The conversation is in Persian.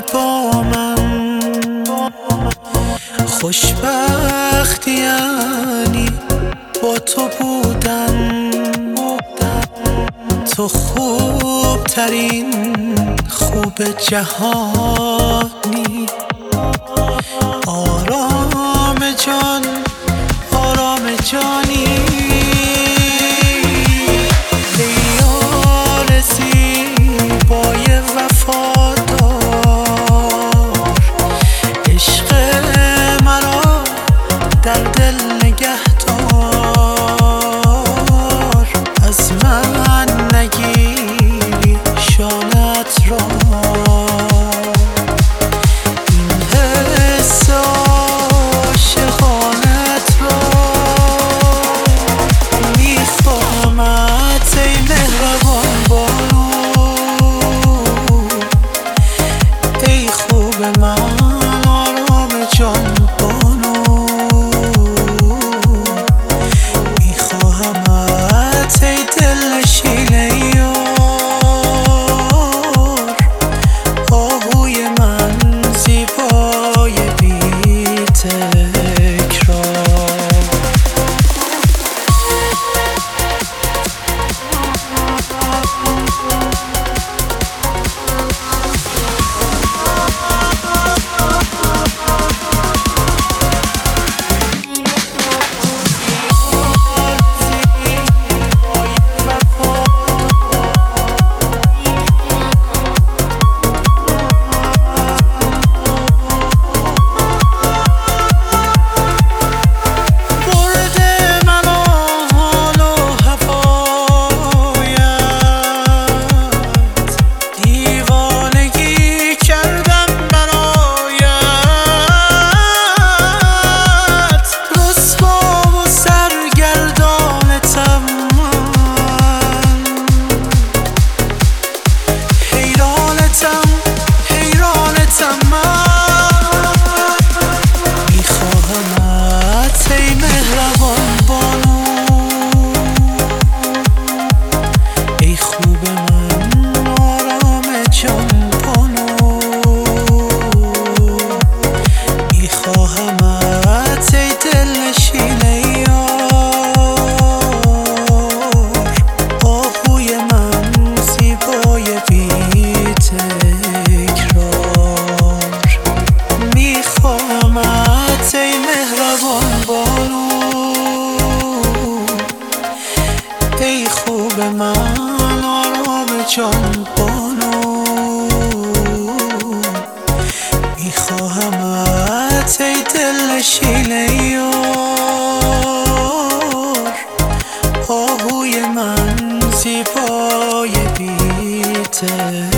با من. خوشبختی یعنی با تو بودن، تو خوبترین خوب جهانی. آرام جان، آرام جانی، ای آرزی بای وفادار، عشق مرا در دل نگهدار. از من نگیری شانت را، این حس عاشقانت را میفهمد ای مهربان بانو، ای خوب من آرام جان بانو. میخواهمت ای دلنشین یار، آهوی من زیبای بی تکرار. ای خوب من آرام جان بانو، میخواهمت ای دلنشین یار، آهوی من زیبای بی